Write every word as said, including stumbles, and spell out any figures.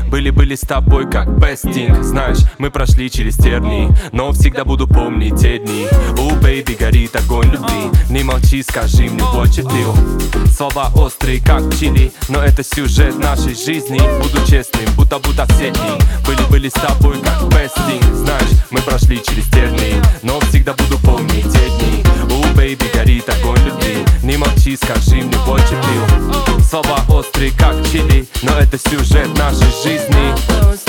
Были-были с тобой как бестинг. Знаешь, мы прошли через тернии, но всегда буду помнить те дни. У бэйби горит огонь любви. Не молчи, скажи мне, what you do. Слова острые как чили, но это сюжет нашей жизни. Буду честным, будто-будто все дни. Были-были с тобой как бестинг. Знаешь, мы прошли через тернии, но всегда буду помнить те дни. У бэйби горит огонь любви. Не молчи, скажи мне, what you do. Слова острые как чили, но это сюжет нашей жизни.